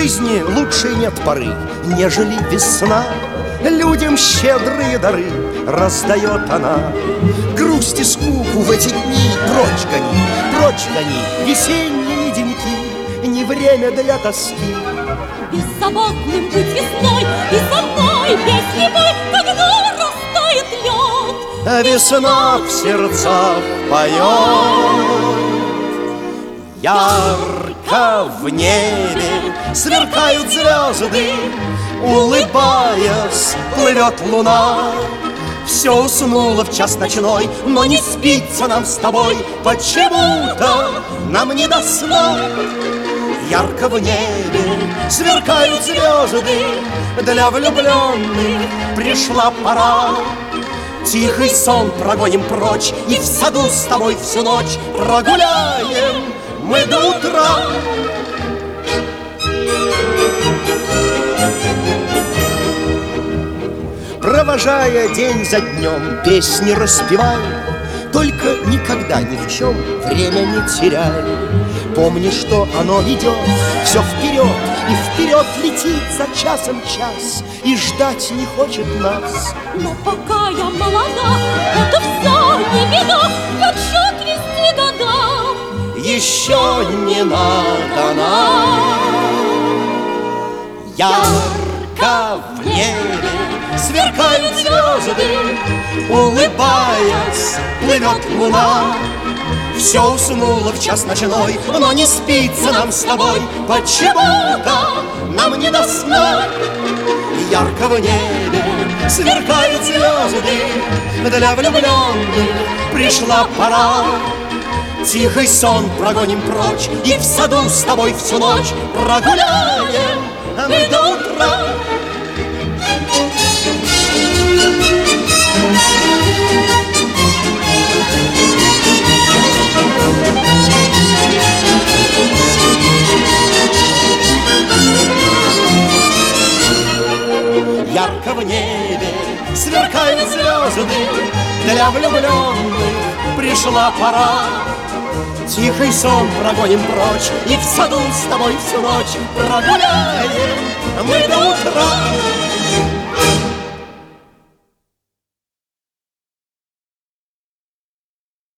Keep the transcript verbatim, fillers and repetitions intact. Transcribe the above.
жизни лучшей нет поры, нежели весна. Людям щедрые дары раздает она. Грусть и скуку в эти дни прочь гони, прочь гони. Весенние деньки, не время для тоски. Беззаботным быть весной и со мной песни пой, когда растает лед. А весна в сердцах поет. Ярко в небе сверкают звезды, улыбаясь, плывет луна. Все уснуло в час ночной, но не спится нам с тобой. Почему-то нам не до сна. Ярко в небе сверкают звезды, для влюбленных пришла пора. Тихий сон прогоним прочь и в саду с тобой всю ночь прогуляем мы до утра. Провожая день за днем, песни распевай, только никогда ни в чем время не теряй. Помни, что оно идет все вперед, и вперед летит за часом час, и ждать не хочет нас. Но пока я молода, это все не беда, я счет вести годам еще не надо нам. Ярко в небе сверкают звезды, улыбаясь, плывет луна. Все уснуло в час ночной, но не спится нам с тобой. Почему-то нам не до сна. Ярко в небе сверкают звезды, для влюбленных пришла пора. Тихий сон прогоним прочь и в саду с тобой всю ночь прогуляем мы до утра. Ярко в небе сверкают звезды, для влюбленных пришла пора. Тихий сон прогоним прочь и в саду с тобой всю ночь прогуляем мы до утра.